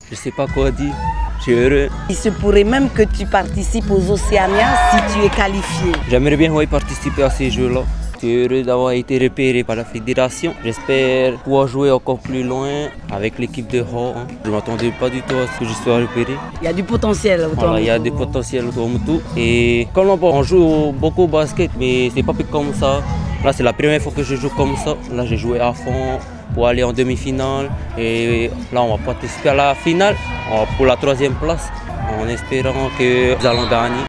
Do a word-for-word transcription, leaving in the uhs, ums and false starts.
Je sais pas quoi dire. Je suis heureux. Il se pourrait même que tu participes aux Océanias si tu es qualifié. J'aimerais bien ouais, participer à ces jeux-là. Je suis heureux d'avoir été repéré par la fédération. J'espère pouvoir jouer encore plus loin avec l'équipe de Haut. Hein. Je ne m'attendais pas du tout à ce que je sois repéré. Il y a du potentiel autour voilà, de Il y a du potentiel autour de tout. Et comme on joue beaucoup au basket, mais c'est pas plus comme ça. Là, c'est la première fois que je joue comme ça. Là, j'ai joué à fond pour aller en demi-finale. Et là, on va participer à la finale pour la troisième place en espérant que nous allons gagner.